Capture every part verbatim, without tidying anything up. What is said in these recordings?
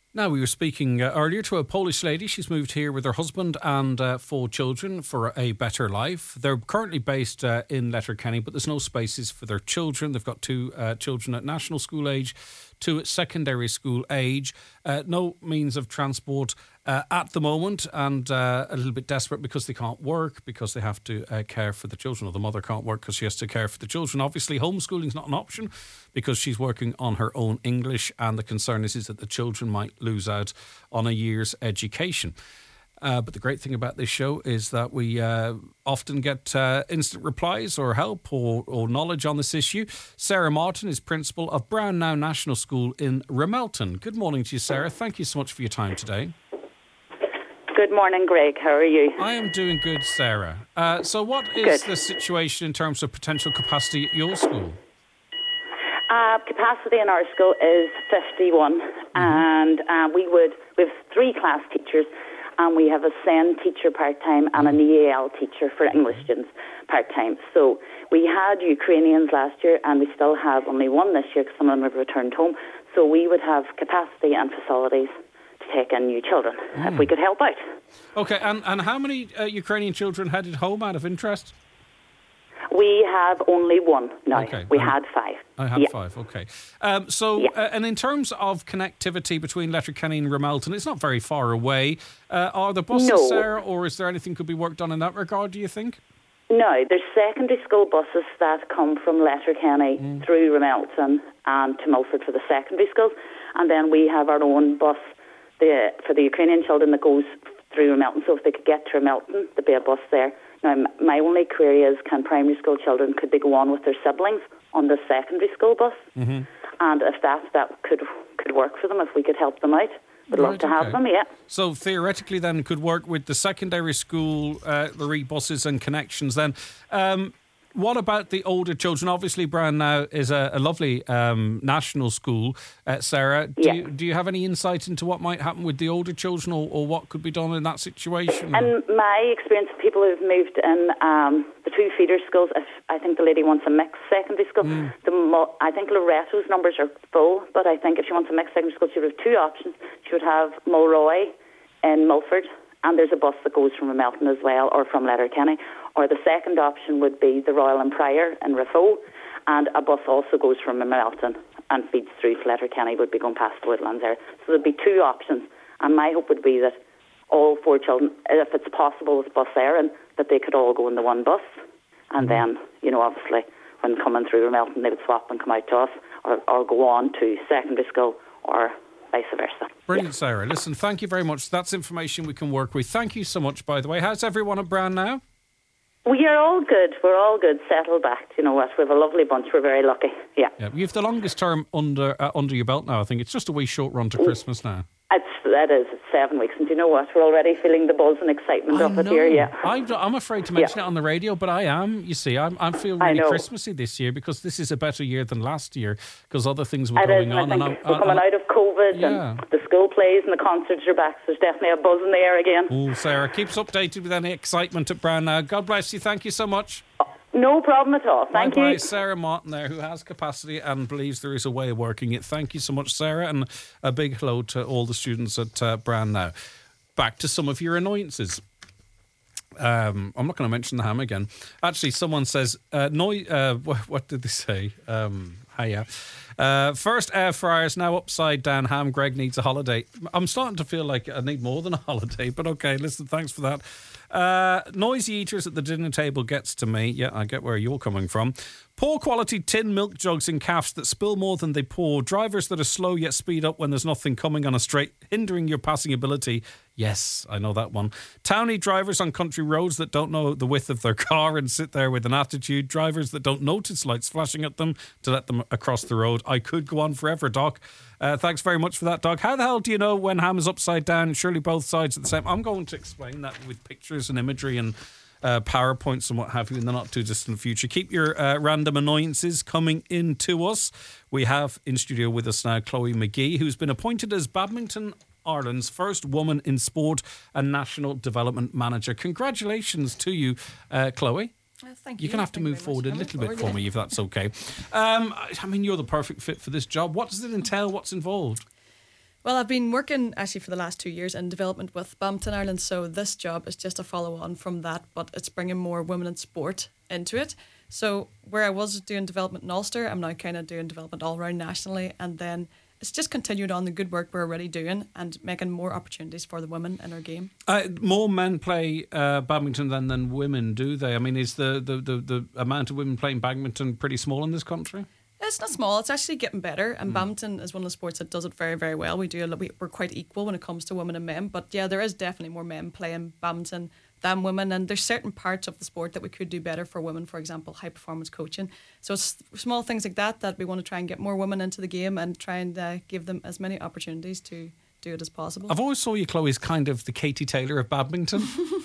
Now, we were speaking uh, earlier to a Polish lady. She's moved here with her husband and uh, four children for a better life. They're currently based uh, in Letterkenny, but there's no spaces for their children. They've got two uh, children at national school age, two at secondary school age. Uh, no means of transport uh, at the moment, and uh, a little bit desperate because they can't work, because they have to uh, care for the children, or the mother can't work because she has to care for the children. Obviously, homeschooling is not an option because she's working on her own English, and the concern is, is that the children might lose out on a year's education. Uh, but the great thing about this show is that we uh, often get uh, instant replies or help or, or knowledge on this issue. Sarah Martin is principal of Brownnow National School in Ramelton. Good morning to you, Sarah. Thank you so much for your time today. Good morning, Greg. How are you? I am doing good, Sarah. Uh, so what is Good. the situation in terms of potential capacity at your school? Uh, capacity in our school is fifty-one, mm-hmm. and uh, we would we have three class teachers, and we have a S E N teacher part-time and an E A L teacher for English students part-time. So we had Ukrainians last year, and we still have only one this year because some of them have returned home. So we would have capacity and facilities to take in new children mm. if we could help out. Okay, and, and how many uh, Ukrainian children headed home out of interest? We have only one now. Okay. We um, had five. I had yeah. five, okay. Um, so, yeah. uh, and in terms of connectivity between Letterkenny and Ramelton, it's not very far away. Uh, are the buses no. there, or is there anything could be worked on in that regard, do you think? No, there's secondary school buses that come from Letterkenny mm. through Ramelton and to Milford for the secondary schools. And then we have our own bus the, for the Ukrainian children that goes through Ramelton. So if they could get to Ramelton, there'd be a bus there. Now, my only query is, can primary school children, could they go on with their siblings on the secondary school bus? Mm-hmm. And if that that could could work for them, if we could help them out, we'd right, love to okay. have them, yeah. So theoretically then could work with the secondary school, uh, the re-buses and connections then. Um, what about the older children? Obviously, Brownnow is a, a lovely um, national school. Uh, Sarah, do, yeah. you, do you have any insight into what might happen with the older children, or, or what could be done in that situation? In my experience of people who've moved in um, the two feeder schools, if I think the lady wants a mixed secondary school. Mm. The mo- I think Loretto's numbers are full, but I think if she wants a mixed secondary school, she would have two options. She would have Mulroy in Milford, and there's a bus that goes from Ramelton as well, or from Letterkenny. Or the second option would be the Royal and Prior in Rafo, and a bus also goes from Ramelton and feeds through Letterkenny, would be going past the Woodlands there. So there'd be two options, and my hope would be that all four children, if it's possible with bus Erin, that they could all go in the one bus, and mm-hmm. then, you know, obviously, when coming through Ramelton, they would swap and come out to us, or, or go on to secondary school, or vice versa. Brilliant, Sarah. Listen, thank you very much. That's information we can work with. Thank you so much, by the way. How's everyone at Brownnow? We are all good. We're all good. Settled back. You know what? We have a lovely bunch. We're very lucky. Yeah. Yeah. You've the longest term under uh, under your belt now. I think it's just a wee short run to Christmas now. It's, that is, it's seven weeks. And do you know what? We're already feeling the buzz and excitement I of it know. here, yeah. I'm, I'm afraid to mention yeah. it on the radio, but I am, you see. I'm, I'm feeling really Christmassy this year because this is a better year than last year because other things were it going is, on. I think and we're I'm, coming I'm, out of COVID yeah. and the school plays and the concerts are back. So there's definitely a buzz in the air again. Oh, Sarah, keeps updated with any excitement at Brownnow. God bless you. Thank you so much. No problem at all. Thank Bye-bye. you. Sarah Martin there, who has capacity and believes there is a way of working it. Thank you so much, Sarah, and a big hello to all the students at uh, Brownnow. Back to some of your annoyances. Um, I'm not going to mention the ham again. Actually, someone says, uh, noi- uh, what, what did they say? Um, hiya. Uh, first air fryer's now upside down ham. Greg needs a holiday. I'm starting to feel like I need more than a holiday, but okay, listen, thanks for that. Uh, noisy eaters at the dinner table gets to me. Yeah, I get where you're coming from. Poor quality tin milk jugs in cafes that spill more than they pour. Drivers that are slow yet speed up when there's nothing coming on a straight, hindering your passing ability. Yes, I know that one. Towny drivers on country roads that don't know the width of their car and sit there with an attitude. Drivers that don't notice lights flashing at them to let them across the road. I could go on forever, Doc. Uh, thanks very much for that, Doc. How the hell do you know when ham is upside down? Surely both sides are the same. I'm going to explain that with pictures and imagery and uh, PowerPoints and what have you in the not too distant future. Keep your uh, random annoyances coming in to us. We have in studio with us now Chloe McGee, who's been appointed as Badminton Ireland's first woman in sport and national development manager. Congratulations to you, uh, Chloe. Well, thank you. You're going to have to Thank move forward a little bit for yeah. me, if that's okay. Um, I mean, you're the perfect fit for this job. What does it entail? What's involved? Well, I've been working actually for the last two years in development with Badminton Ireland, so this job is just a follow on from that, but it's bringing more women in sport into it. So where I was doing development in Ulster, I'm now kind of doing development all around nationally, and then it's just continued on the good work we're already doing and making more opportunities for the women in our game. Uh, more men play uh, badminton than, than women, do they? I mean, is the, the, the, the amount of women playing badminton pretty small in this country? It's not small. It's actually getting better, and mm. badminton is one of the sports that does it very, very well. We do a lot, we, we're quite equal when it comes to women and men, but yeah, there is definitely more men playing badminton than women, and there's certain parts of the sport that we could do better for women. For example, high performance coaching. So it's small things like that that we want to try and get more women into the game and try and uh, give them as many opportunities to do it as possible. I've always saw you, Chloe, as kind of the Katie Taylor of badminton,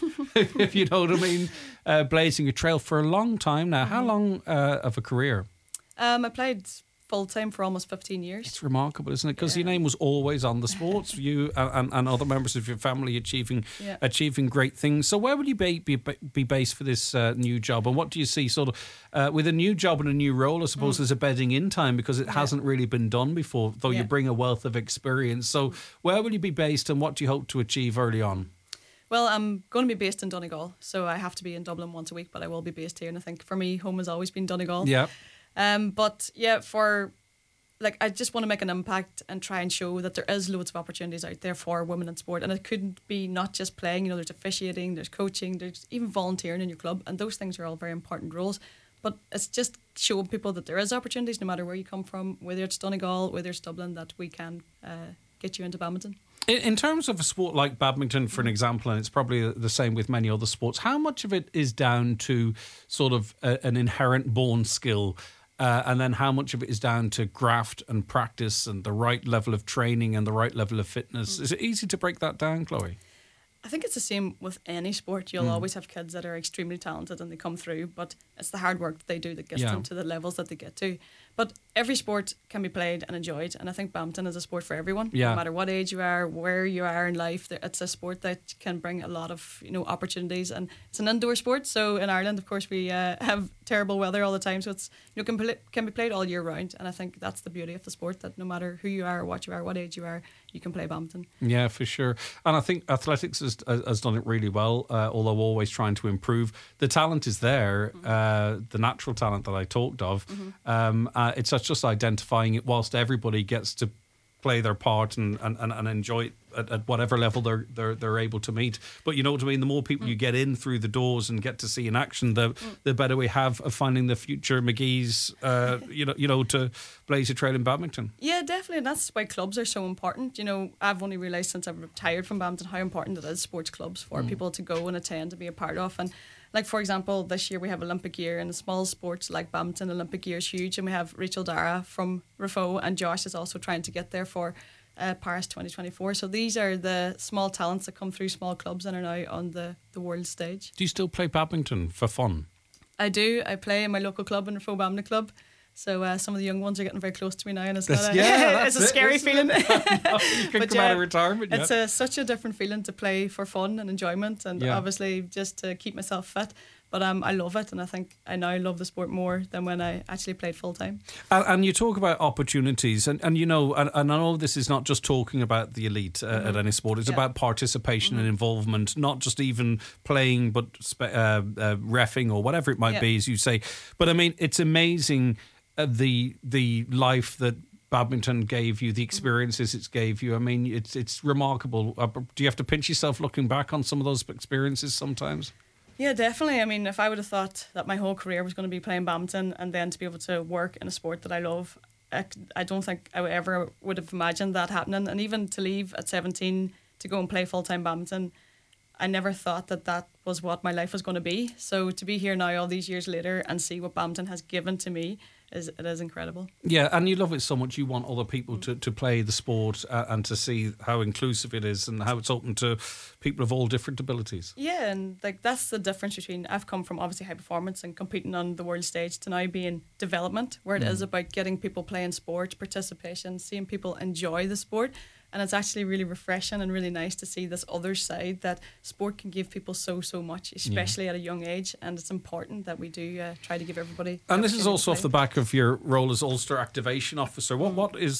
if you know what I mean, uh, blazing a trail for a long time now. Mm-hmm. How long uh, of a career? Um, I played full time for almost fifteen years. It's remarkable, isn't it? Because yeah. your name was always on the sports. You and, and, and other members of your family achieving yeah. achieving great things. So where would you be be, be based for this uh, new job? And what do you see sort of uh, with a new job and a new role? I suppose mm. there's a bedding in time because it yeah. hasn't really been done before, though yeah. you bring a wealth of experience. So where will you be based and what do you hope to achieve early on? Well, I'm going to be based in Donegal, so I have to be in Dublin once a week, but I will be based here. And I think for me, home has always been Donegal. Yeah. Um, but yeah, for like, I just want to make an impact and try and show that there is loads of opportunities out there for women in sport, and it couldn't be not just playing. You know, there's officiating, there's coaching, there's even volunteering in your club, and those things are all very important roles. But it's just showing people that there is opportunities, no matter where you come from, whether it's Donegal, whether it's Dublin, that we can uh, get you into badminton. In, in terms of a sport like badminton, for an example, and it's probably the same with many other sports, how much of it is down to sort of a, an inherent born skill? Uh, and then how much of it is down to graft and practice and the right level of training and the right level of fitness? Mm. Is it easy to break that down, Chloe? I think it's the same with any sport. You'll mm. always have kids that are extremely talented and they come through, but it's the hard work that they do that gets yeah. them to the levels that they get to. But every sport can be played and enjoyed, and I think badminton is a sport for everyone. Yeah. No matter what age you are, where you are in life, it's a sport that can bring a lot of, you know, opportunities, and it's an indoor sport. So in Ireland, of course, we uh, have terrible weather all the time, so it's, you know, can, pl- can be played all year round, and I think that's the beauty of the sport, that no matter who you are, what you are, what age you are, you can play badminton. Yeah, for sure. And I think athletics has, has done it really well, uh, although always trying to improve. The talent is there, mm-hmm. uh, the natural talent that I talked of. Mm-hmm. Um, uh, it's just identifying it whilst everybody gets to play their part and, and, and enjoy it at, at whatever level they're, they're they're able to meet. But you know what I mean? The more people mm. you get in through the doors and get to see in action, the mm. the better we have of finding the future McGee's, uh, you know, you know, to blaze a trail in badminton. Yeah, definitely. And that's why clubs are so important. You know, I've only realised since I've retired from badminton how important it is, sports clubs, for mm. people to go and attend and be a part of. And like, for example, this year we have Olympic year, and the small sports like badminton, Olympic year is huge. And we have Rachel Dara from Rafo, and Josh is also trying to get there for uh, Paris twenty twenty-four. So these are the small talents that come through small clubs and are now on the, the world stage. Do you still play badminton for fun? I do. I play in my local club, in Rafo Badminton Club. So uh, some of the young ones are getting very close to me now, and it's not a, yeah, it's a scary it, feeling. no, you can but come yeah, out of retirement. It's yeah. a, such a different feeling to play for fun and enjoyment, and yeah. obviously just to keep myself fit. But um, I love it, and I think I now love the sport more than when I actually played full time. And, and you talk about opportunities, and, and you know, and, and I know this is not just talking about the elite uh, mm-hmm. at any sport. It's yeah. about participation mm-hmm. and involvement, not just even playing, but spe- uh, uh, reffing or whatever it might yeah. be, as you say. But I mean, it's amazing uh, the the life that badminton gave you, the experiences it gave you. I mean, it's it's remarkable. Uh, do you have to pinch yourself looking back on some of those experiences sometimes? Yeah, definitely. I mean, if I would have thought that my whole career was going to be playing badminton and then to be able to work in a sport that I love, I, I don't think I ever would have imagined that happening. And even to leave at seventeen to go and play full-time badminton, I never thought that that was what my life was going to be. So to be here now all these years later and see what badminton has given to me, is it is incredible. Yeah, and you love it so much. You want other people to, to play the sport uh, and to see how inclusive it is and how it's open to people of all different abilities. Yeah, and like that's the difference between, I've come from obviously high performance and competing on the world stage to now being development, where it mm. is about getting people playing sport, participation, seeing people enjoy the sport. And it's actually really refreshing and really nice to see this other side, that sport can give people so, so much, especially yeah. at a young age. And it's important that we do uh, try to give everybody. And this is also off the back of your role as Ulster Activation Officer. What What is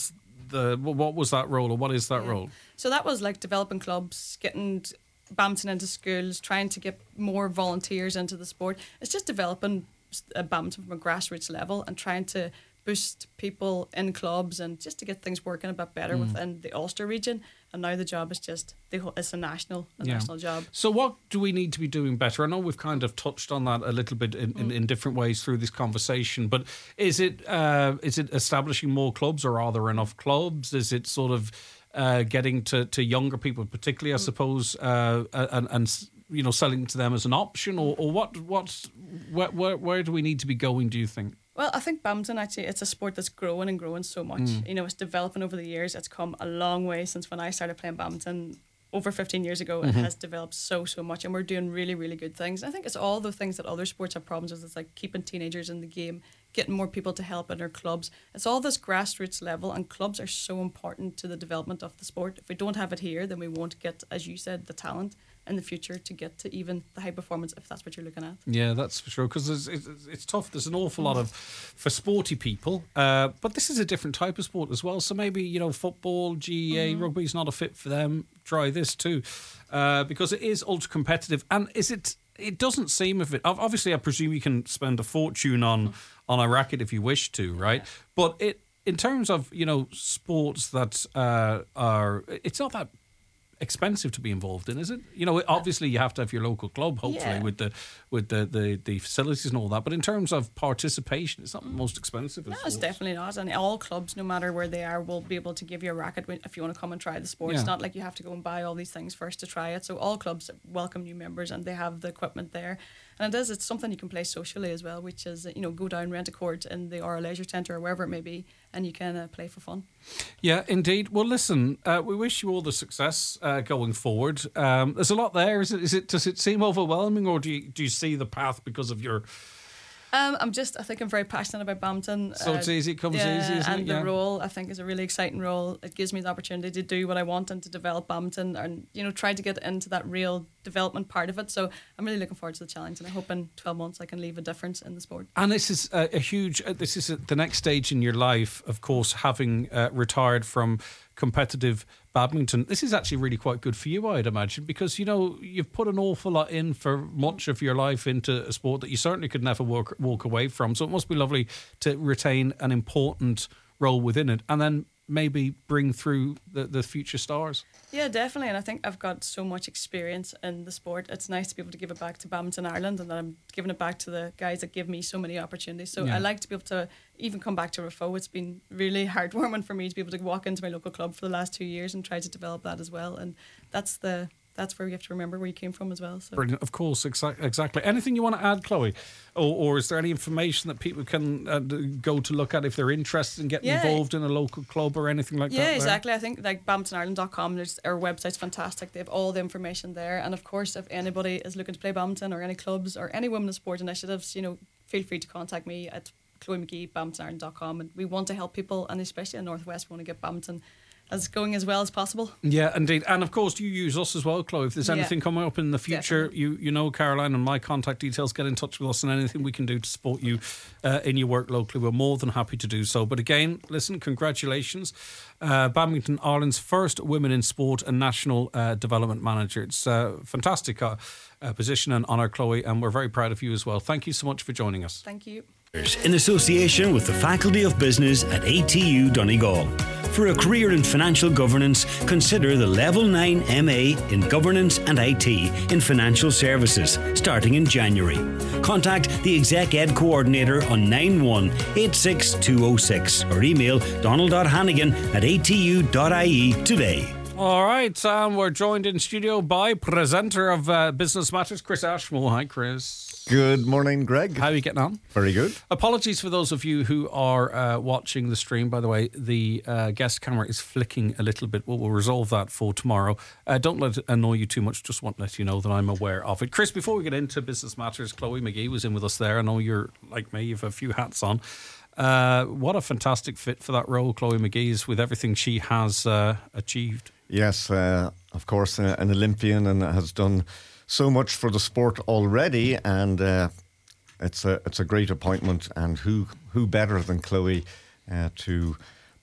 the what was that role, or what is that Yeah. role? So that was like developing clubs, getting badminton into schools, trying to get more volunteers into the sport. It's just developing uh, badminton from a grassroots level and trying to boost people in clubs and just to get things working a bit better mm. within the Ulster region. And now the job is just the whole, it's a national a yeah. national job. So what do we need to be doing better? I know we've kind of touched on that a little bit in, mm. in, in different ways through this conversation, but is it uh, is it establishing more clubs, or are there enough clubs? Is it sort of uh, getting to, to younger people, particularly, I mm. suppose, uh, and, and you know, selling to them as an option, or, or what what's where, where where do we need to be going, do you think? Well, I think badminton, actually, it's a sport that's growing and growing so much. Mm. You know, it's developing over the years. It's come a long way since when I started playing badminton over fifteen years ago. Mm-hmm. It has developed so, so much, and we're doing really, really good things. I think it's all the things that other sports have problems with. It's like keeping teenagers in the game, getting more people to help in our clubs. It's all this grassroots level, and clubs are so important to the development of the sport. If we don't have it here, then we won't get, as you said, the talent in the future to get to even the high performance, if that's what you're looking at. Yeah, that's for sure, because it's, it's, it's tough. There's an awful lot of, for sporty people, uh, but this is a different type of sport as well. So maybe, you know, football, G A A, mm-hmm. rugby is not a fit for them. Try this too, uh, because it is ultra competitive. And is it, it doesn't seem of it. Obviously, I presume you can spend a fortune on, mm-hmm. on a racket if you wish to, right? Yeah. But it, in terms of, you know, sports that uh, are, it's not that expensive to be involved in, is it? You know, obviously you have to have your local club, hopefully, yeah. with the with the, the, the facilities and all that. But in terms of participation, it's not the most expensive. No, it's definitely not. And all clubs, no matter where they are, will be able to give you a racket if you want to come and try the sport. Yeah. It's not like you have to go and buy all these things first to try it. So all clubs welcome new members, and they have the equipment there. And it is, it's something you can play socially as well, which is, you know, go down, rent a court in the Ora Leisure Centre or wherever it may be, and you can uh, play for fun. Yeah, indeed. Well, listen, uh, we wish you all the success uh, going forward. Um, there's a lot there. Is it? Is it? Does it seem overwhelming, or do you do you see the path because of your? Um, I'm just, I think I'm very passionate about badminton. So uh, it's easy, it comes yeah, easy, isn't and it? the yeah. role, I think, is a really exciting role. It gives me the opportunity to do what I want and to develop badminton and, you know, try to get into that real development part of it. So I'm really looking forward to the challenge, and I hope in twelve months I can leave a difference in the sport. And this is a, a huge, uh, this is a, the next stage in your life, of course, having uh, retired from competitive badminton. This is actually really quite good for you, I'd imagine, because, you know, you've put an awful lot in for much of your life into a sport that you certainly could never walk, walk away from. So it must be lovely to retain an important role within it and then maybe bring through the, the future stars. Yeah, definitely. And I think I've got so much experience in the sport. It's nice to be able to give it back to Badminton Ireland, and that I'm giving it back to the guys that give me so many opportunities. So yeah. I like to be able to even come back to Rafo. It's been really heartwarming for me to be able to walk into my local club for the last two years and try to develop that as well. And that's the that's where you have to remember where you came from as well. So. Brilliant, of course, exa- exactly. Anything you want to add, Chloe? Or, or is there any information that people can uh, go to look at if they're interested in getting yeah. involved in a local club or anything like yeah, that? Yeah, exactly. I think like badminton ireland dot com, there's, our website's fantastic. They have all the information there. And of course, if anybody is looking to play badminton, or any clubs or any women's sport initiatives, you know, feel free to contact me at Chloe McGee, badminton ireland dot com. And we want to help people, and especially in the Northwest, we want to get badminton as going as well as possible. Yeah, indeed. And of course, you use us as well, Chloe. If there's anything yeah. coming up in the future, Definitely. you you know Caroline and my contact details. Get in touch with us, and anything we can do to support you uh, in your work locally, we're more than happy to do so. But again, listen, congratulations. Uh, Badminton Ireland's first Women in Sport and National uh, Development Manager. It's a fantastic uh, uh, position and honour, Chloe, and we're very proud of you as well. Thank you so much for joining us. Thank you. In association with the Faculty of Business at A T U Donegal. For a career in financial governance, consider the Level nine M A in Governance and I T in Financial Services, starting in January. Contact the Exec Ed Coordinator on nine one eight six two zero six or email donald.hannigan at a t u dot i e today. All right, um, we're joined in studio by presenter of uh, Business Matters, Chris Ashmore. Hi, Chris. Good morning, Greg. How are you getting on? Very good. Apologies for those of you who are uh, watching the stream. By the way, the uh, guest camera is flicking a little bit. We'll, we'll resolve that for tomorrow. Uh, don't let it annoy you too much. Just want to let you know that I'm aware of it. Chris, before we get into Business Matters, Chloe McGee was in with us there. I know you're like me. You have a few hats on. Uh, what a fantastic fit for that role, Chloe McGee, is with everything she has uh, achieved. Yes, uh, of course, uh, an Olympian, and has done so much for the sport already, and uh, it's a it's a great appointment. And who who better than Chloe uh, to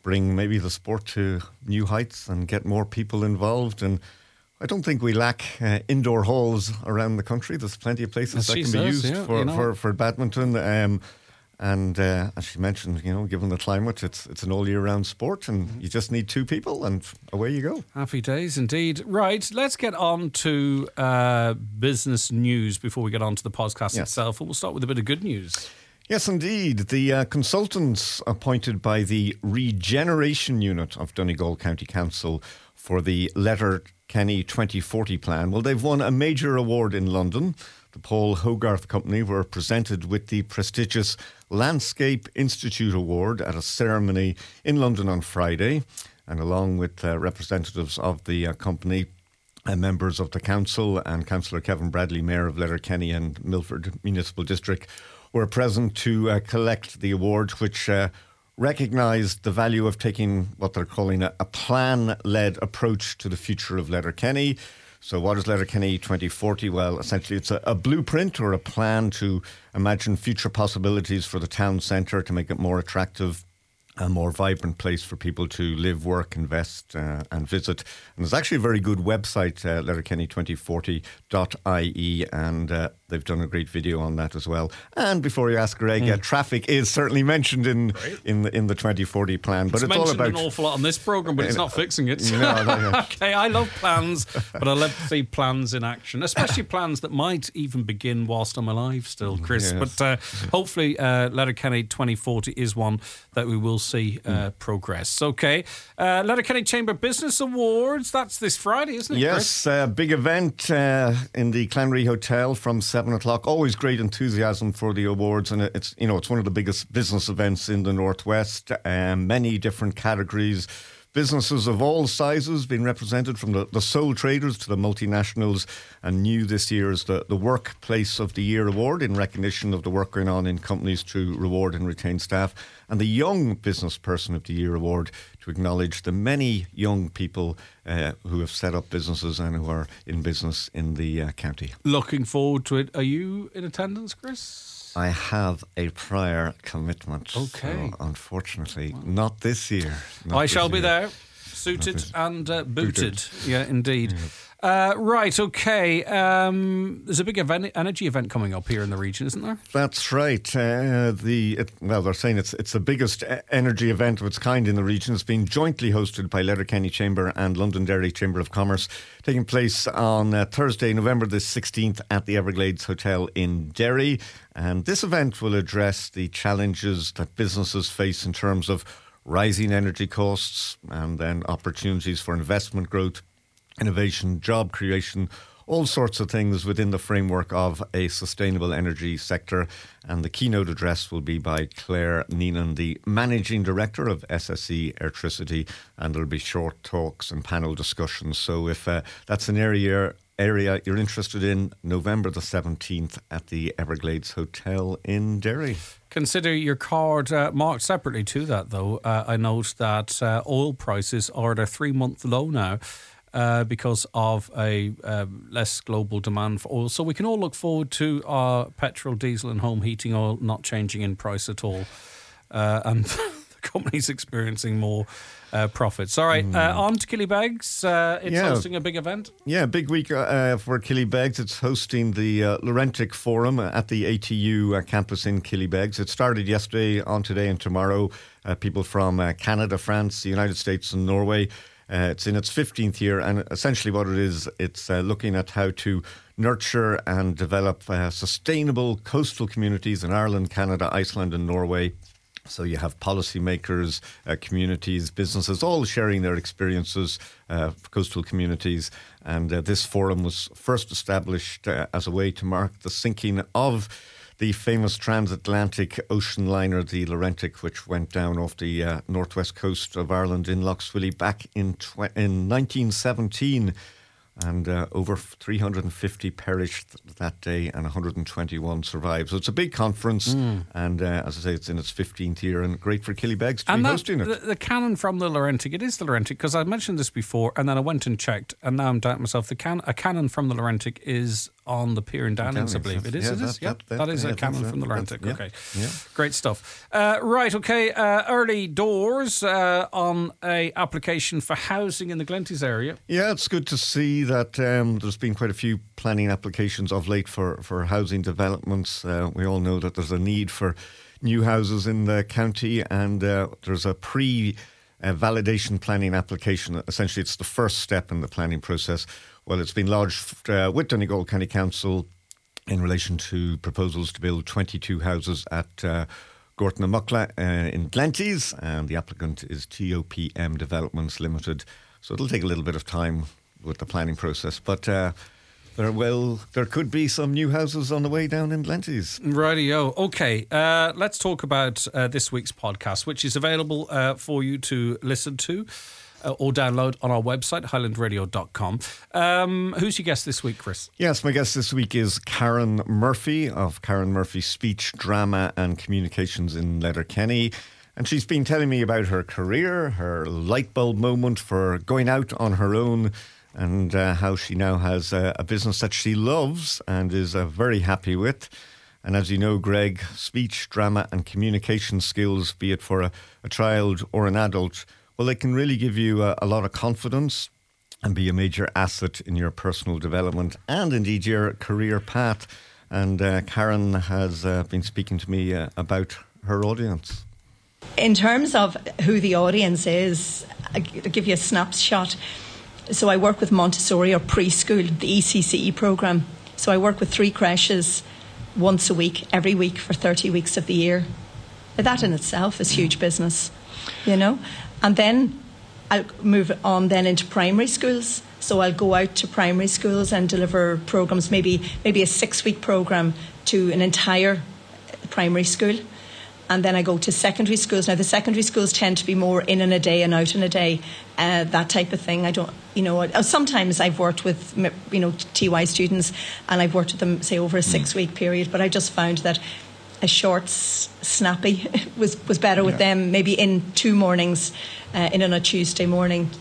bring maybe the sport to new heights and get more people involved. And I don't think we lack uh, indoor halls around the country. There's plenty of places As that she can be says, used yeah, for, you know. for, for badminton. Um, and uh, as she mentioned, you know, given the climate, it's it's an all year round sport, and you just need two people, and away you go. Happy days indeed. Right, let's get on to uh, business news before we get on to the podcast Yes. itself. And we'll start with a bit of good news. Yes, indeed. The uh, consultants appointed by the Regeneration Unit of Donegal County Council for the Letterkenny twenty forty plan, well, they've won a major award in London. The Paul Hogarth Company were presented with the prestigious Landscape Institute Award at a ceremony in London on Friday. And along with uh, representatives of the uh, company, uh, members of the council and Councillor Kevin Bradley, Mayor of Letterkenny and Milford Municipal District, were present to uh, collect the award, which uh, recognised the value of taking what they're calling a, a plan-led approach to the future of Letterkenny. So what is Letterkenny twenty forty? Well, essentially it's a, a blueprint or a plan to imagine future possibilities for the town centre to make it more attractive, a more vibrant place for people to live, work, invest uh, and visit. And there's actually a very good website, uh, letterkenny twenty forty dot I E, and uh, they've done a great video on that as well. And before you ask, Greg, mm. uh, traffic is certainly mentioned in in the, in the twenty forty plan. But it's, it's mentioned all about an awful lot on this programme, but it's not fixing it. No, no, okay, I love plans, but I love to see plans in action, especially plans that might even begin whilst I'm alive still, Chris. Yes. But uh, hopefully uh, Letterkenny twenty forty is one that we will see uh, mm. progress. Okay, uh, Letterkenny Chamber Business Awards, that's this Friday, isn't it, Yes, uh, big event uh, in the Clanry Hotel from seven o'clock. Always great enthusiasm for the awards, and it's, you know, it's one of the biggest business events in the Northwest. Um, many different categories. Businesses of all sizes being represented, from the, the sole traders to the multinationals. And new this year is the, the Workplace of the Year Award in recognition of the work going on in companies to reward and retain staff. And the Young Business Person of the Year Award to acknowledge the many young people uh, who have set up businesses and who are in business in the uh, county. Looking forward to it. Are you in attendance, Chris? I have a prior commitment. Okay. So unfortunately, not this year. Not I this shall year. be there, suited and uh, booted. Booted. Yeah, indeed. Yeah. Uh, right, okay. Um, there's a big event, energy event coming up here in the region, isn't there? That's right. Uh, the it, well, they're saying it's it's the biggest e- energy event of its kind in the region. It's been jointly hosted by Letterkenny Chamber and Londonderry Chamber of Commerce, taking place on uh, Thursday, November the sixteenth at the Everglades Hotel in Derry. And this event will address the challenges that businesses face in terms of rising energy costs and then opportunities for investment growth, innovation, job creation, all sorts of things within the framework of a sustainable energy sector. And the keynote address will be by Claire Neenan, the Managing Director of S S E Airtricity, and there'll be short talks and panel discussions. So if uh, that's an area area you're interested in, November the seventeenth at the Everglades Hotel in Derry. Consider your card uh, marked separately to that, though. Uh, I note that uh, oil prices are at a three-month low now. Uh, because of a um, less global demand for oil. So we can all look forward to our petrol, diesel and home heating oil not changing in price at all. Uh, and the company's experiencing more uh, profits. All right, mm. uh, on to Killybegs. Uh, it's yeah. hosting a big event. Yeah, big week uh, for Killybegs. It's hosting the uh, Laurentic Forum at the A T U uh, campus in Killybegs. It started yesterday, on today and tomorrow. Uh, people from uh, Canada, France, the United States and Norway. Uh, it's in its fifteenth year, and essentially what it is, it's uh, looking at how to nurture and develop uh, sustainable coastal communities in Ireland, Canada, Iceland and Norway. So you have policymakers, uh, communities, businesses, all sharing their experiences uh, for coastal communities. And uh, this forum was first established uh, as a way to mark the sinking of the famous transatlantic ocean liner, the Laurentic, which went down off the uh, northwest coast of Ireland in Lough Swilly back in tw- in nineteen seventeen. And uh, over three hundred fifty perished that day and one hundred twenty-one survived. So it's a big conference. Mm. And uh, as I say, it's in its fifteenth year and great for Killybegs to and be that, hosting it. The, the cannon from the Laurentic, it is the Laurentic, because I mentioned this before and then I went and checked and now I'm doubting myself. The can, a cannon from the Laurentic is on the pier in Downings, I believe. It is, yeah, it is. That, yeah, that, that, that is yeah, a cannon from the Atlantic. Atlantic. Yeah, Okay, yeah. great stuff. Uh, right, okay, uh, early doors uh, on a application for housing in the Glenties area. Yeah, it's good to see that um, there's been quite a few planning applications of late for, for housing developments. Uh, we all know that there's a need for new houses in the county, and uh, there's a pre uh, validation planning application. Essentially, it's the first step in the planning process. Well, it's been lodged uh, with Donegal County Council in relation to proposals to build twenty-two houses at uh, Gorton and Muckla uh, in Glenties, and the applicant is T O P M Developments Limited. So it'll take a little bit of time with the planning process, but uh, there will there could be some new houses on the way down in Glenties. Rightio. Okay, uh, let's talk about uh, this week's podcast, which is available uh, for you to listen to uh, or download on our website, highland radio dot com. Um, who's your guest this week, Chris? Yes, my guest this week is Karen Murphy of Karen Murphy Speech, Drama and Communications in Letterkenny. And she's been telling me about her career, her light bulb moment for going out on her own, and uh, how she now has uh, a business that she loves and is uh, very happy with. And as you know, Greg, speech, drama and communication skills, be it for a, a child or an adult, well, they can really give you a, a lot of confidence and be a major asset in your personal development and indeed your career path. And uh, Karen has uh, been speaking to me uh, about her audience. In terms of who the audience is, I'll give you a snapshot. So I work with Montessori or preschool, the E C C E programme. So I work with three creches once a week, every week for thirty weeks of the year. That in itself is huge business, you know. And then I'll move on then into primary schools. So I'll go out to primary schools and deliver programmes, maybe maybe a six-week programme to an entire primary school. And then I go to secondary schools. Now, the secondary schools tend to be more in and a day and out in a day, uh, that type of thing. I don't, you know, sometimes I've worked with, you know, T Y students and I've worked with them, say, over a six-week period. But I just found that a short, snappy was, was better with yeah. them, maybe in two mornings, uh, in on a Tuesday morning,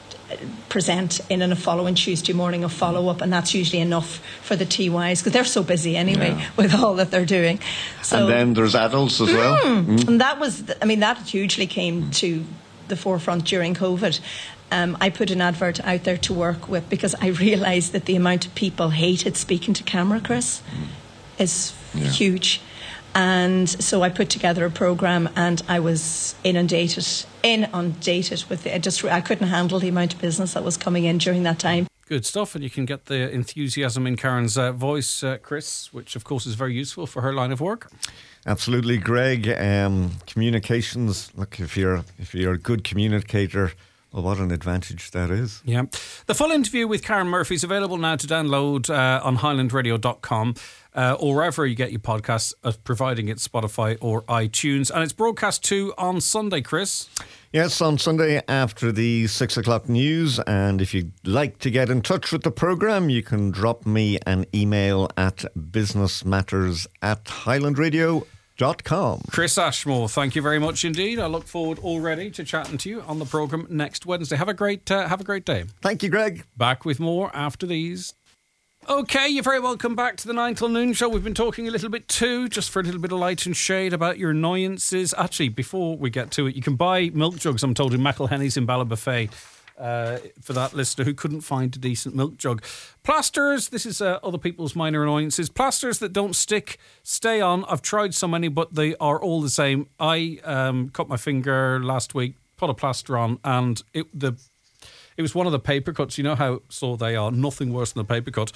present in on a following Tuesday morning of follow-up, and that's usually enough for the T Ys because they're so busy anyway yeah. with all that they're doing. So, and then there's adults as well. Mm, mm. And that was, I mean, that hugely came to the forefront during COVID. Um, I put an advert out there to work with because I realised that the amount of people hated speaking to camera, Chris, is yeah. huge. And so I put together a programme and I was inundated, inundated with it. I just, I couldn't handle the amount of business that was coming in during that time. Good stuff. And you can get the enthusiasm in Karen's uh, voice, uh, Chris, which of course is very useful for her line of work. Absolutely, Greg. Um, communications, look, if you're, if you're a good communicator, well, what an advantage that is. Yeah. The full interview with Karen Murphy is available now to download uh, on highland radio dot com. Uh, or wherever you get your podcasts, uh, providing it's Spotify or iTunes. And it's broadcast too on Sunday, Chris. Yes, on Sunday after the six o'clock news. And if you'd like to get in touch with the programme, you can drop me an email at businessmatters at highland radio dot com. Chris Ashmore, thank you very much indeed. I look forward already to chatting to you on the programme next Wednesday. Have a great, uh, have a great day. Thank you, Greg. Back with more after these. Okay, you're very welcome back to the nine till noon show. We've been talking a little bit too, just for a little bit of light and shade about your annoyances. Actually, before we get to it, you can buy milk jugs, I'm told, in McElhenny's in Ballabafay, uh, for that listener who couldn't find a decent milk jug. Plasters, this is uh, other people's minor annoyances. Plasters that don't stick, stay on. I've tried so many, but they are all the same. I um, cut my finger last week, put a plaster on, and it the... It was one of the paper cuts. You know how sore they are. Nothing worse than a paper cut.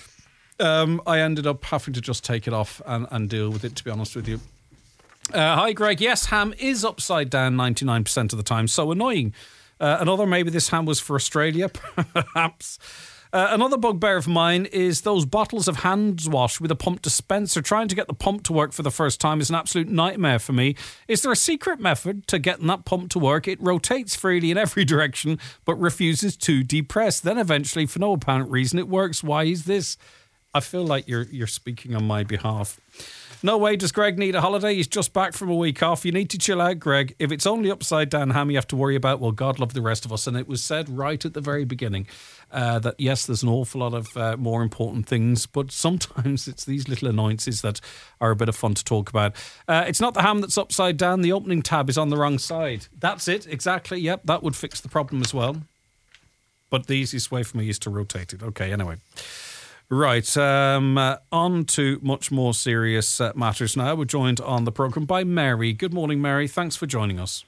Um, I ended up having to just take it off and, and deal with it, to be honest with you. Uh, hi, Greg. Yes, ham is upside down ninety-nine percent of the time. So annoying. Uh, another, maybe this ham was for Australia, perhaps. Uh, another bugbear of mine is those bottles of hand wash with a pump dispenser. Trying to get the pump to work for the first time is an absolute nightmare for me. Is there a secret method to getting that pump to work? It rotates freely in every direction but refuses to depress. Then eventually, for no apparent reason, it works. Why is this? I feel like you're you're speaking on my behalf. No way does Greg need a holiday. He's just back from a week off. You need to chill out, Greg. If it's only upside down ham you have to worry about, well, God love the rest of us. And it was said right at the very beginning uh, that, yes, there's an awful lot of uh, more important things, but sometimes it's these little annoyances that are a bit of fun to talk about. Uh, it's not the ham that's upside down. The opening tab is on the wrong side. That's it. Exactly. Yep, that would fix the problem as well. But the easiest way for me is to rotate it. Okay, anyway. Right, um, uh, on to much more serious uh, matters now. We're joined on the programme by Mary. Good morning, Mary. Thanks for joining us.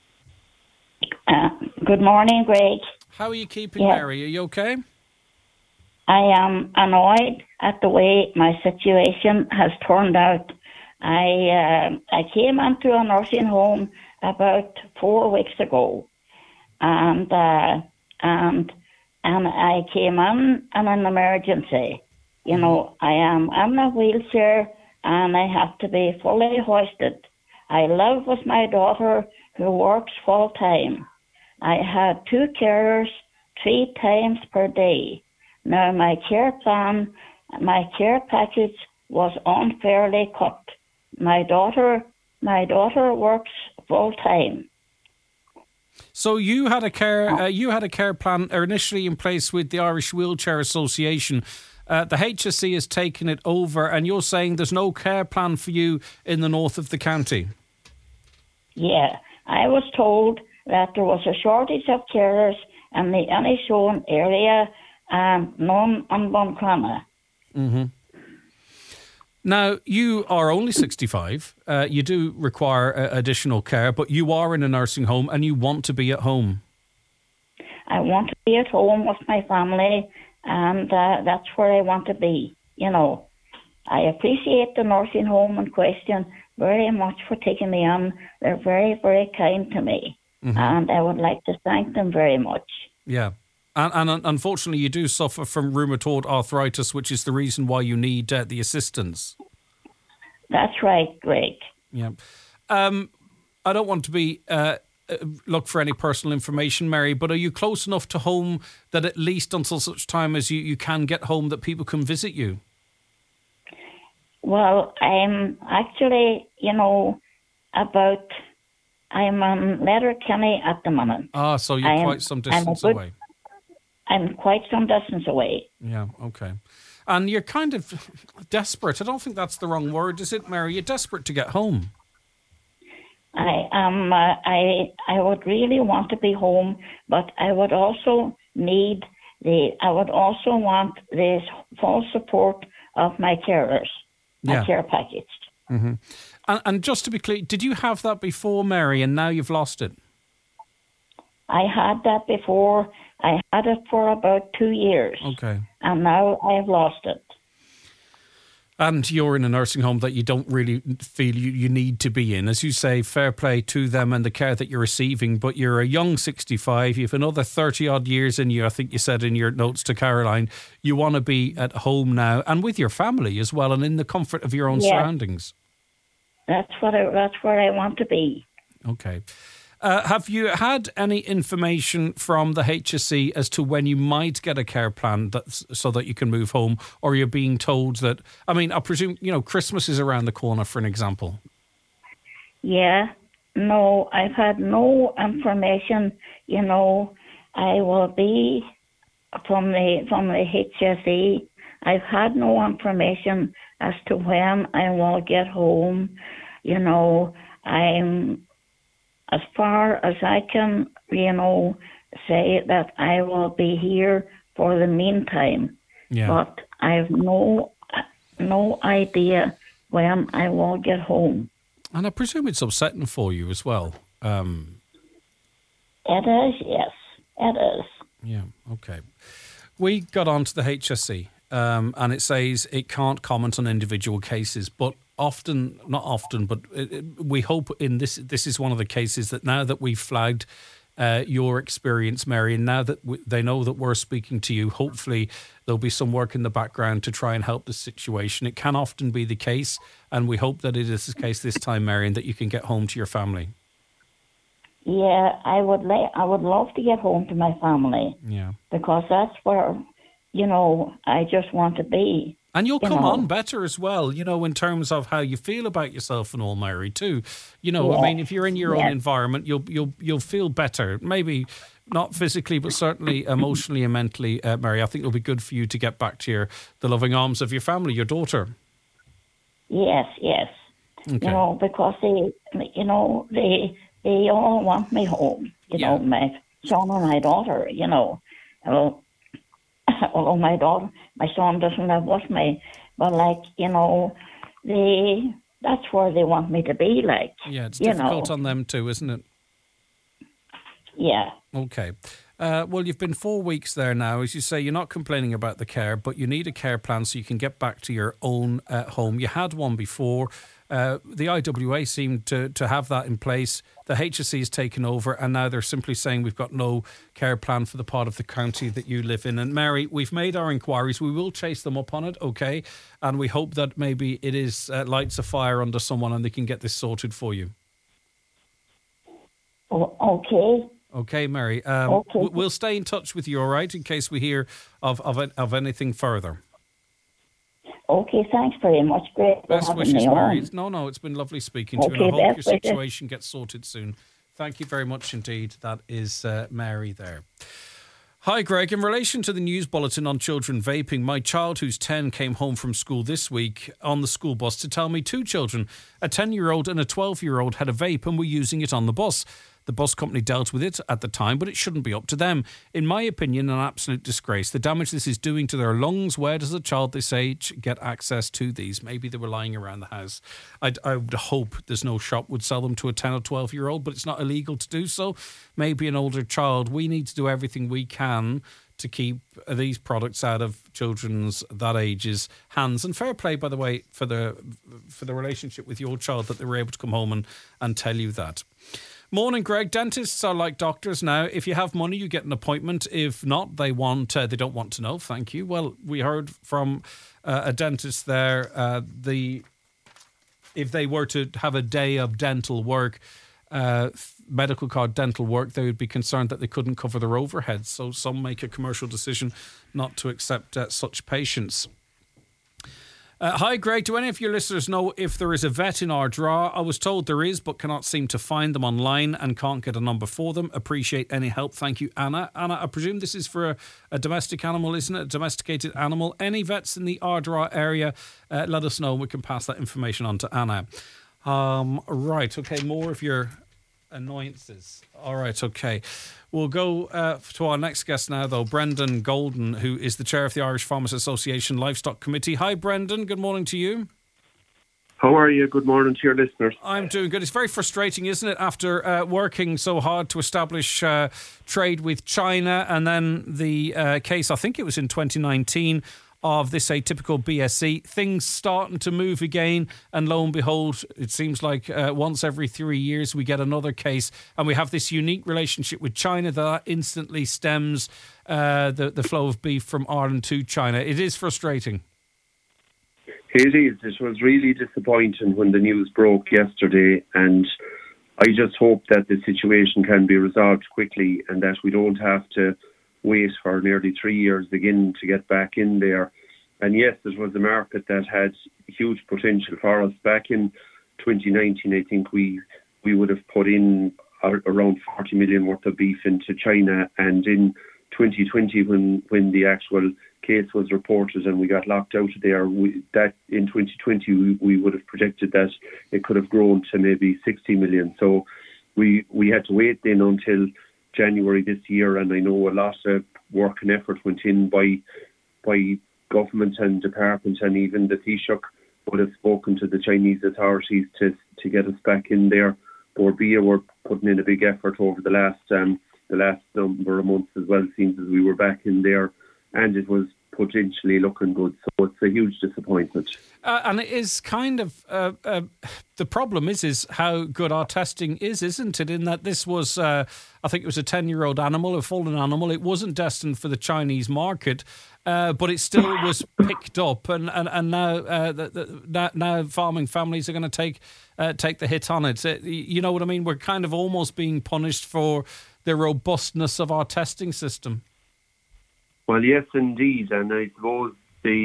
Uh, good morning, Greg. How are you keeping, yeah. Mary? Are you okay? I am annoyed at the way my situation has turned out. I uh, I came into a nursing home about four weeks ago, and uh, and and I came in in an emergency. You know, I am in a wheelchair and I have to be fully hoisted. I live with my daughter who works full time. I had two carers three times per day. Now my care plan, my care package was unfairly cut. My daughter, my daughter works full time. So you had a care, uh, you had a care plan initially in place with the Irish Wheelchair Association. Uh, the H S C has taken it over, and you're saying there's no care plan for you in the north of the county. Yeah, I was told that there was a shortage of carers in the Inishowen area and none in Buncrana. Mm-hmm. Now, you are only sixty-five. Uh, you do require uh, additional care, but you are in a nursing home and you want to be at home. I want to be at home with my family, and uh, that's where I want to be. You know, I appreciate the nursing home in question very much for taking me on. They're very, very kind to me, mm-hmm. and I would like to thank them very much. Yeah. And, and unfortunately, you do suffer from rheumatoid arthritis, which is the reason why you need uh, the assistance. That's right, Greg. Yeah. Um, I don't want to be uh, look for any personal information, Mary, but are you close enough to home that at least until such time as you, you can get home that people can visit you? Well, I'm actually, you know, about... I'm in Letterkenny at the moment. Ah, so you're I'm, quite some distance good, away. I'm quite some distance away. Yeah, okay. And you're kind of desperate. I don't think that's the wrong word, is it, Mary? You're desperate to get home. I am. Uh, I I would really want to be home, but I would also need the. I would also want the full support of my carers, my yeah. care package. Mm-hmm. And, and just to be clear, did you have that before, Mary, and now you've lost it? I had that before. I had it for about two years. Okay. And now I've lost it. And you're in a nursing home that you don't really feel you, you need to be in. As you say, fair play to them and the care that you're receiving, but you're a young sixty-five. You have another thirty-odd years in you, I think you said in your notes to Caroline. You want to be at home now and with your family as well and in the comfort of your own yes. surroundings. That's what I, that's where I want to be. Okay. Uh, have you had any information from the H S C as to when you might get a care plan that's, so that you can move home, or you're being told that, I mean, I presume, you know, Christmas is around the corner, for an example. Yeah, no, I've had no information. You know, I will be from the, from the H S C. I've had no information as to when I will get home. You know, I'm... As far as I can, you know, say that I will be here for the meantime. Yeah. But I have no no idea when I will get home. And I presume it's upsetting for you as well. Um, it is, yes. It is. Yeah, okay. We got on to the H S C, um, and it says it can't comment on individual cases, but often, not often, but it, it, we hope in this, this is one of the cases that now that we've flagged uh, your experience, Mary, and now that we, they know that we're speaking to you, hopefully there'll be some work in the background to try and help the situation. It can often be the case, and we hope that it is the case this time, Mary, and that you can get home to your family. Yeah, I would like, I would love to get home to my family. Yeah. Because that's where, you know, I just want to be. And you'll you come know. on better as well, you know, in terms of how you feel about yourself and all, Mary, too. You know, Yeah. I mean, if you're in your own Yeah. environment, you'll you'll you'll feel better. Maybe not physically, but certainly emotionally and mentally, uh, Mary. I think it'll be good for you to get back to your the loving arms of your family, your daughter. Yes, yes. Okay. You know, because they, you know, they they all want me home. You Yeah. know, my son and my daughter. You know, well, although my daughter, my son doesn't live with me, but like, you know, they that's where they want me to be. Like, Yeah, it's you difficult know, on them too, isn't it? yeah. Okay. Uh, well, you've been four weeks there now. As you say, you're not complaining about the care, but you need a care plan so you can get back to your own uh, home. You had one before. Uh, the I W A seemed to, to have that in place. The H S E has taken over, and now they're simply saying we've got no care plan for the part of the county that you live in. And Mary, we've made our inquiries. We will chase them up on it, okay? And we hope that maybe it is uh, lights a fire under someone and they can get this sorted for you. Oh, okay. Okay, Mary. Um, Okay. w- We'll stay in touch with you, all right, in case we hear of of, of anything further. Okay, thanks very much. Great. for Best having wishes, me Mary. on. No, no, it's been lovely speaking to you, Okay, and I hope your best wishes. situation gets sorted soon. Thank you very much indeed. That is uh, Mary there. Hi, Greg. In relation to the news bulletin on children vaping, my child who's ten came home from school this week on the school bus to tell me two children, a ten-year-old and a twelve-year-old, had a vape and were using it on the bus. The bus company dealt with it at the time, but it shouldn't be up to them. In my opinion, an absolute disgrace. The damage this is doing to their lungs. Where does a child this age get access to these? Maybe they were lying around the house. I'd, I would hope there's no shop would sell them to a ten or twelve-year-old, but it's not illegal to do so. Maybe an older child. We need to do everything we can to keep these products out of children's that age's hands. And fair play, by the way, for the for the relationship with your child that they were able to come home and, and tell you that. Morning, Greg. Dentists are like doctors now. If you have money, you get an appointment. If not, they want uh, they don't want to know. Thank you. Well, we heard from uh, a dentist there. Uh, the if they were to have a day of dental work, uh, medical card dental work, they would be concerned that they couldn't cover their overheads. So some make a commercial decision not to accept uh, such patients. Uh, hi, Greg. Do any of your listeners know if there is a vet in Ardra? I was told there is, but cannot seem to find them online and can't get a number for them. Appreciate any help. Thank you, Anna. Anna, I presume this is for a, a domestic animal, isn't it? A domesticated animal. Any vets in the Ardra area, uh, let us know. We can pass that information on to Anna. Um, right. Okay, more of your annoyances. All right, okay. We'll go uh, to our next guest now, though, Brendan Golden, who is the chair of the Irish Farmers Association Livestock Committee. Hi, Brendan. Good morning to you. How are you? Good morning to your listeners. I'm doing good. It's very frustrating, isn't it, after uh, working so hard to establish uh, trade with China, and then the uh, case, I think it was in twenty nineteen, of this atypical B S E, things starting to move again, and lo and behold, it seems like uh, once every three years we get another case, and we have this unique relationship with China that instantly stems uh, the, the flow of beef from Ireland to China. It is frustrating. It is. It was really disappointing when the news broke yesterday, and I just hope that the situation can be resolved quickly and that we don't have to wait for nearly three years again to get back in there. And yes, it was a market that had huge potential for us. Back in twenty nineteen, I think we we would have put in around forty million worth of beef into China, and in twenty twenty, when, when the actual case was reported and we got locked out of there, we, that in twenty twenty we, we would have projected that it could have grown to maybe sixty million. So we we had to wait then until January this year, and I know a lot of work and effort went in by by government and department, and even the Taoiseach would have spoken to the Chinese authorities to to get us back in there. Borbia were putting in a big effort over the last um, the last number of months as well, seems as we were back in there, and it was potentially looking good. So it's a huge disappointment. Uh, and it is kind of uh, uh, the problem is is how good our testing is, isn't it? In that this was, uh, I think it was a ten-year-old animal, a fallen animal. It wasn't destined for the Chinese market, uh, but it still was picked up, and and and now uh, the, the, now, now farming families are going to take uh, take the hit on it. it. You know what I mean? We're kind of almost being punished for the robustness of our testing system. Well, yes, indeed, and I suppose the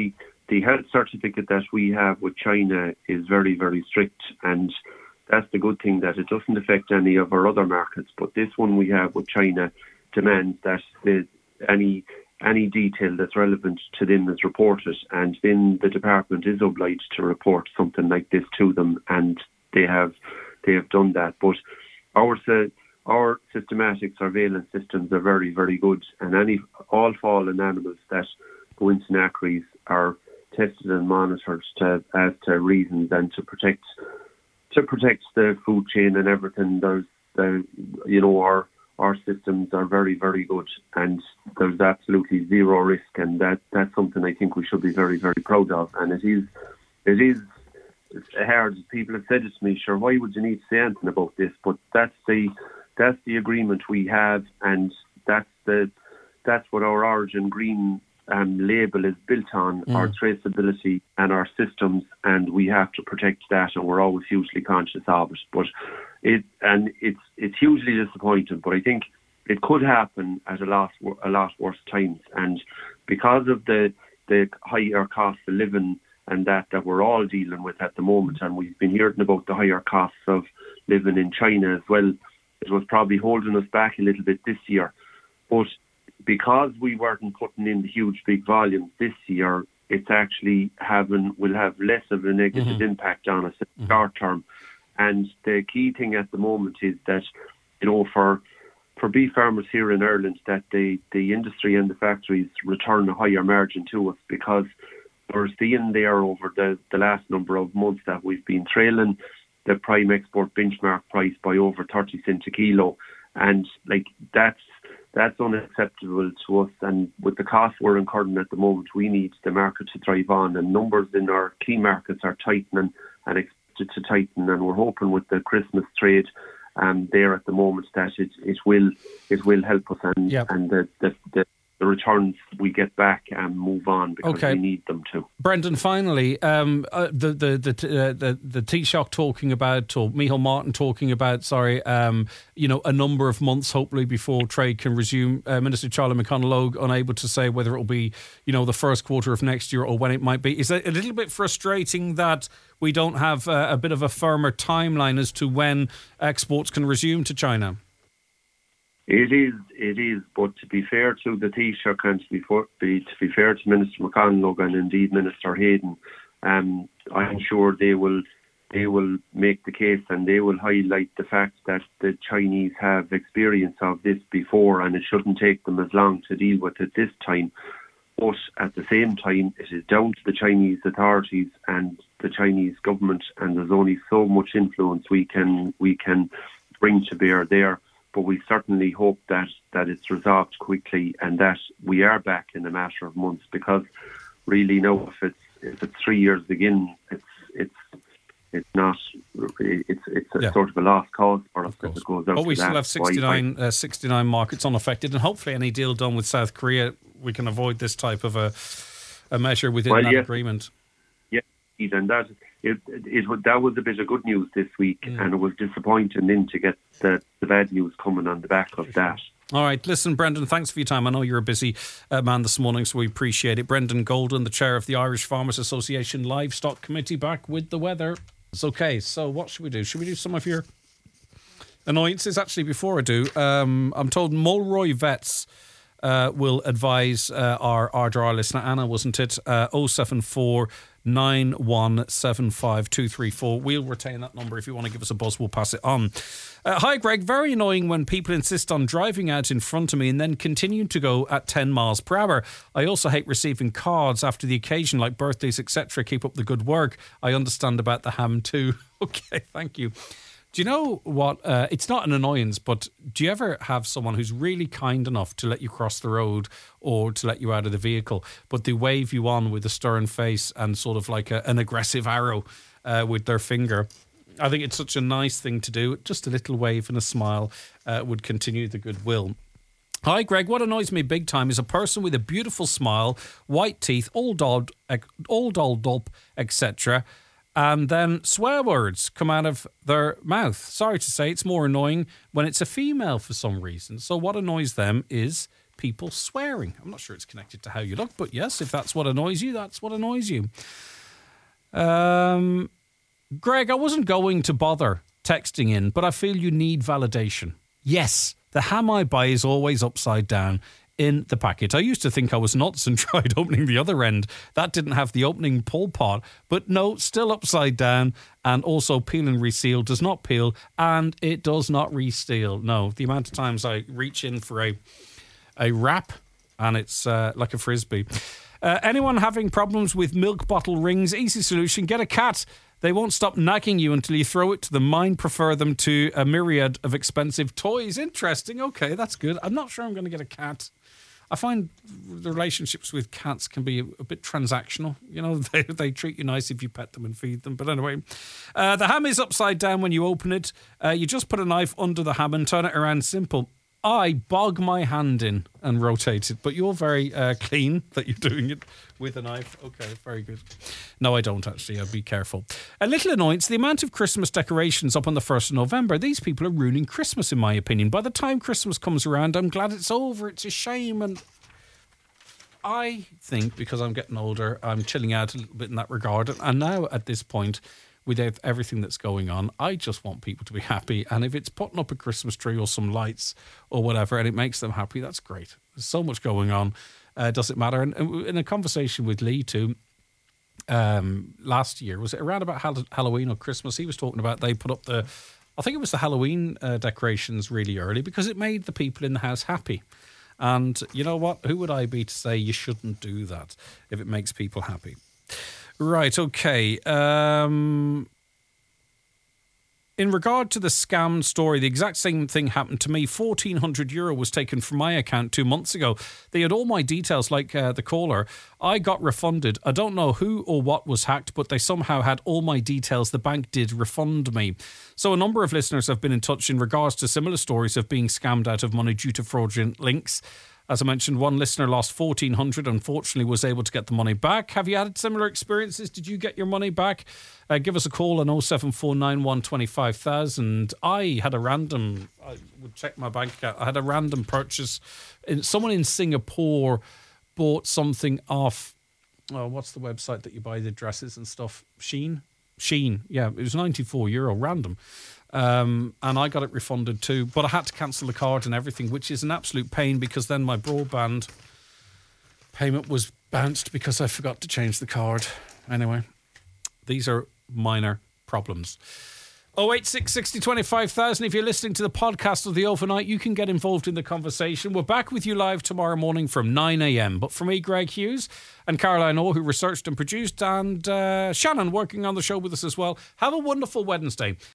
the health certificate that we have with China is very, very strict, and that's the good thing, that it doesn't affect any of our other markets. But this one we have with China demands that the, any any detail that's relevant to them is reported, and then the department is obliged to report something like this to them, and they have they have done that. But our our systematic surveillance systems are very, very good, and any all fallen animals that go into knackeries are tested and monitored to, as to reasons and to protect to protect the food chain and everything. There's the you know our our systems are very, very good, and there's absolutely zero risk, and that that's something I think we should be very, very proud of. And it is it is hard. People have said it to me, sure, why would you need to say anything about this? But that's the that's the agreement we have, and that's the that's what our Origin Green Um, label is built on, mm. our traceability and our systems, and we have to protect that, and we're always hugely conscious of it. But it and it's it's hugely disappointing. But I think it could happen at a lot a lot worse times, and because of the the higher cost of living and that that we're all dealing with at the moment, and we've been hearing about the higher costs of living in China as well, it was probably holding us back a little bit this year. But because we weren't putting in the huge big volumes this year, it's actually having will have less of a negative mm-hmm. impact on us in the mm-hmm. short term. And the key thing at the moment is that, you know, for for beef farmers here in Ireland, that the, the industry and the factories return a higher margin to us, because we're seeing there over the, the last number of months that we've been trailing the prime export benchmark price by over thirty cents a kilo. And like that's That's unacceptable to us, and with the costs we're incurring at the moment, we need the market to thrive on, and numbers in our key markets are tightening and expected to tighten, and we're hoping with the Christmas trade um, there at the moment that it, it will it will help us, and yep. and the, the, the, the returns we get back and move on, because okay. we need them to. Brendan, finally, um, uh, the the the uh, the, the Taoiseach talking about, or Micheál Martin talking about, sorry, um, you know, a number of months hopefully before trade can resume. Uh, Minister Charlie McConalogue unable to say whether it will be, you know, the first quarter of next year or when it might be. Is it a little bit frustrating that we don't have uh, a bit of a firmer timeline as to when exports can resume to China? It is, it is, but to be fair to the Taoiseach and to be, for, be, to be fair to Minister McConalogue and indeed Minister Hayden, um, I'm sure they will they will make the case, and they will highlight the fact that the Chinese have experience of this before, and it shouldn't take them as long to deal with it this time. But at the same time, it is down to the Chinese authorities and the Chinese government, and there's only so much influence we can we can bring to bear there. But we certainly hope that, that it's resolved quickly, and that we are back in a matter of months, because really now if it's if it's three years again, it's it's it's not it's it's a yeah. sort of a lost cause for us if it goes out. But we to still that. have sixty-nine, uh, sixty-nine markets unaffected, and hopefully any deal done with South Korea, we can avoid this type of a a measure within well, that yes. agreement. Yeah, and that. It, it, it that was a bit of good news this week, mm. and it was disappointing then to get the, the bad news coming on the back of that. All right, listen, Brendan, thanks for your time. I know you're a busy uh, man this morning, so we appreciate it. Brendan Golden, the chair of the Irish Farmers Association Livestock Committee, back with the weather. It's okay, so what should we do? Should we do some of your annoyances? Actually, before I do, um, I'm told Mulroy Vets uh, will advise uh, our Ardra listener, Anna, wasn't it? Uh, oh seven four nine one seven five two three four. We'll retain that number. If you want to give us a buzz, we'll pass it on. Uh, hi, Greg. Very annoying when people insist on driving out in front of me and then continue to go at ten miles per hour. I also hate receiving cards after the occasion, like birthdays, et cetera. Keep up the good work. I understand about the ham too. Okay, thank you. Do you know what? Uh, it's not an annoyance, but do you ever have someone who's really kind enough to let you cross the road or to let you out of the vehicle, but they wave you on with a stern face and sort of like a, an aggressive arrow uh, with their finger? I think it's such a nice thing to do. Just a little wave and a smile uh, would continue the goodwill. Hi, Greg. What annoys me big time is a person with a beautiful smile, white teeth, all dolled, all dolled up, et cetera, and then swear words come out of their mouth. Sorry to say, it's more annoying when it's a female for some reason. So what annoys them is people swearing. I'm not sure it's connected to how you look, but yes, if that's what annoys you, that's what annoys you. Um, Greg, I wasn't going to bother texting in, but I feel you need validation. Yes, the ham I buy is always upside down in the packet. I used to think I was nuts and tried opening the other end. That didn't have the opening pull pot, but no, still upside down, and also peel and reseal, does not peel, and it does not reseal. No, the amount of times I reach in for a a wrap and it's uh, like a frisbee. Uh, anyone having problems with milk bottle rings, easy solution, get a cat. They won't stop nagging you until you throw it to them. Mine prefer them to a myriad of expensive toys. Interesting. Okay, that's good. I'm not sure I'm going to get a cat. I find the relationships with cats can be a, a bit transactional. You know, they, they treat you nice if you pet them and feed them. But anyway, uh, the ham is upside down when you open it. Uh, you just put a knife under the ham and turn it around. Simple. I bog my hand in and rotate it, but you're very uh, clean that you're doing it with a knife. Okay, very good. No, I don't actually. I'll be careful. A little annoyance, the amount of Christmas decorations up on the first of November. These people are ruining Christmas, in my opinion. By the time Christmas comes around, I'm glad it's over. It's a shame. And I think because I'm getting older, I'm chilling out a little bit in that regard. And now at this point, with everything that's going on, I just want people to be happy. And if it's putting up a Christmas tree or some lights or whatever and it makes them happy, that's great. There's so much going on. Uh, does it matter? And in a conversation with Lee too, um, last year, was it around about Hall- Halloween or Christmas? He was talking about they put up the, I think it was the Halloween uh, decorations really early because it made the people in the house happy. And you know what? Who would I be to say you shouldn't do that if it makes people happy? Right, okay. Um, in regard to the scam story, the exact same thing happened to me. fourteen hundred euro was taken from my account two months ago. They had all my details, like uh, the caller. I got refunded. I don't know who or what was hacked, but they somehow had all my details. The bank did refund me. So a number of listeners have been in touch in regards to similar stories of being scammed out of money due to fraudulent links. As I mentioned, one listener lost fourteen hundred, unfortunately was able to get the money back. Have you had similar experiences? Did you get your money back? Uh, give us a call on oh seven four nine one two five thousand. I had a random, I would check my bank account, I had a random purchase. In, someone in Singapore bought something off, oh, what's the website that you buy the dresses and stuff? Shein? Shein, yeah, it was ninety-four euro, random. Um, and I got it refunded too, but I had to cancel the card and everything, which is an absolute pain because then my broadband payment was bounced because I forgot to change the card. Anyway, these are minor problems. oh eight six sixty twenty-five thousand. If you're listening to the podcast of the overnight, you can get involved in the conversation. We're back with you live tomorrow morning from nine a.m. But for me, Greg Hughes, and Caroline O, who researched and produced, and uh, Shannon working on the show with us as well, have a wonderful Wednesday.